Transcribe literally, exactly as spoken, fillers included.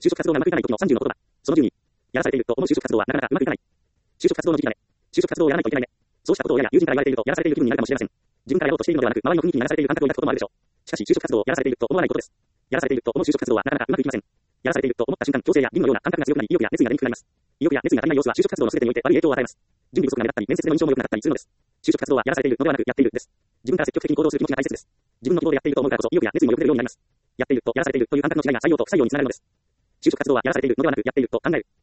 就職活動がうまくいかない時のさんじゅうの言葉。そのじゅうに。やらされていると思う就職活動はなかなかうまくいかない。就職活動の時期だね。就職活動をやらないといけないね。そうしたことを親や友人から言われているとやらされている気分になるかもしれません。自分からやろうとしているのではなく、周りの雰囲気に流されている感覚を抱くこともあるでしょう。しかし、就職活動をやらされていると思わないことです。やらされていると思う就職活動はなかなかうまくいきません。やらされていると思った瞬間、強制や義務のような感覚が強くなり、意欲や熱意が出にくくなります。意欲や熱意が足りない様子は就職活動の全てにおいて悪い影響を与えます。準備不足が目立ったり、面接での印象も良くなかったりするのです。就職活動はやらされているのではなく、やっているです。自分から積極的に行動する気持ちが大切です。自分の希望でやっていると思うからこそ、意欲や熱意も良く出るようになります。やっているとやらされているという感覚の違いが採用と不採用につながるのです。就職活動はやらされているのではなく、やっていると考える。